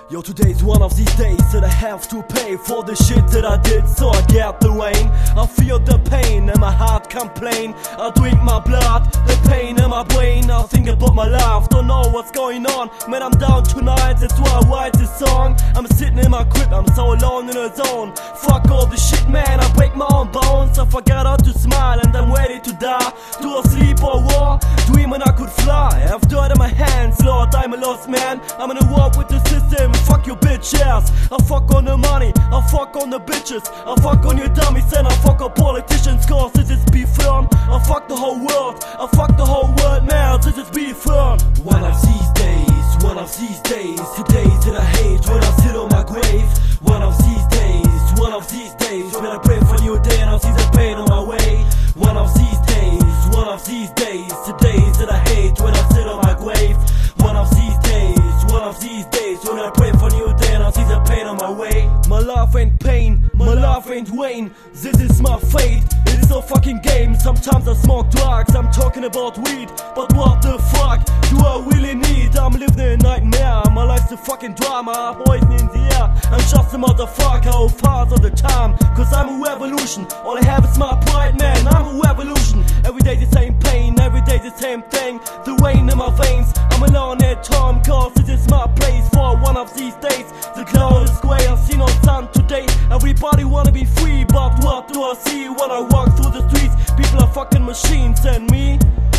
Yo, today's one of these days that I have to pay for the shit that I did, so I get the rain. I feel the pain and my heart complain. I drink my blood, the pain in my brain. I think about my life, don't know what's going on. Man, I'm down tonight, that's why I write this song. I'm sitting in my crib, I'm so alone in a zone. Fuck all the shit, man, I break my own bones. I forgot how to smile and I'm ready to die. Do I sleep or war? Dreaming I could fly. I have dirt in my hands, Lord, I'm a lost man. I'm in a war with the system. Fuck your bitch ass. I fuck on the money, I fuck on the bitches, I fuck on your dummies and I fuck on politicians, cause this is be firm. I fuck the whole world, I fuck the whole world, man, this is be firm. One of these days, one of these days, the days that I hate when I sit on my grave. One of these days, one of these days, when I pray for a new day and I see the pain on my way. One of these days, one of these days, the days that I hate when I sit on my grave. One of these days, one of these days, when I pray for a new day and I see the pain on my way. My life ain't pain, my life ain't Wayne. This is my fate, it's no fucking game. Sometimes I smoke drugs, I'm talking about weed. But what the fuck do I really need? I'm living a nightmare, my life's a fucking drama. Poison in the air, I'm just a motherfucker who falls all the time. Cause I'm a revolution, all I have is my pride, man, I'm a revolution. Every day the same pain, every day the same thing. The rain in my veins, I'm alone at home, cause this is my place for one of these days. The cloud is grey, I see no sun today. Everybody wanna be free, but what do I see when I walk through the streets? People are fucking machines and me,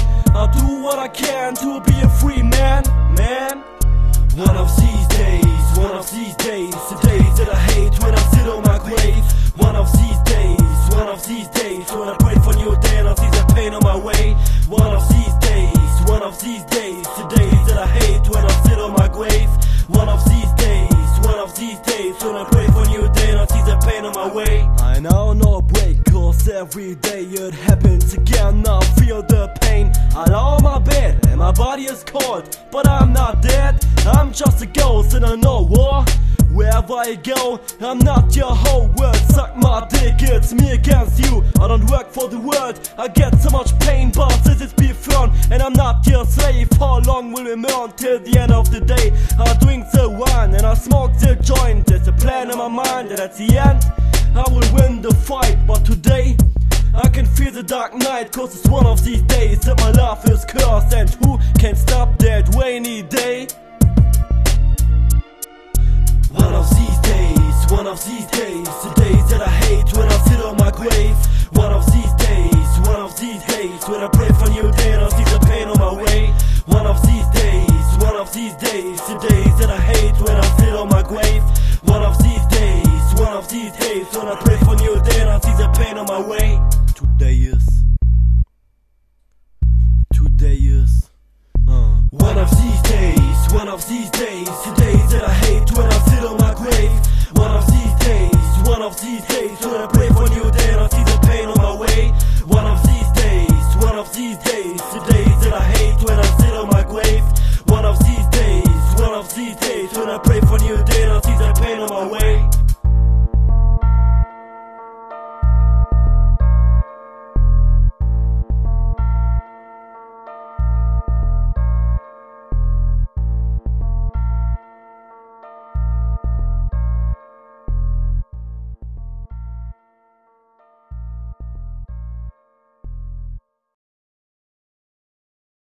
I do what I can to be a free man, man. One of these days, one of these days, the days that I hate when I sit on my grave. One of these days, one of these days, when I pray for a new day and I see the pain on my way. One of these days, one of these days, the days that I hate when I sit on my grave. One of these days, one of these days, when I pray for a new day and I see the pain on my way. I know no break, cause every day it happens again. I feel the pain, I lie on my bed and my body is cold. But I'm not dead, I'm just a ghost in a no war. Wherever I go, I'm not your whole world. Suck my dick, it's me against you. I don't work for the world, I get so much pain, but this is be firm. And I'm not your slave, how long will we mourn till the end of the day? I drink the wine and I smoke the joint. There's a plan in my mind that at the end I will win the fight. But today I can feel the dark night, cause it's one of these days that my life is cursed. And who can stop that rainy day? One of these days, one of these days, the days that I hate when I sit on my grave. One of these days, one of these days, when I pray for a new day and I see the pain on my way. One of these days, one of these days, the days that I hate when I sit on my grave. One of these days, one of these days, when I pray for a new day and I see the pain on my way. Today is one of these days, one of these days, the days that I hate when I sit on my grave. One of these days, one of these days, when I pray for a new day and I see the pain on my way. One of these days, one of these days, the days that I hate when I sit on my grave. One of these days, one of these days, when I pray for a new day and I see the pain on my way.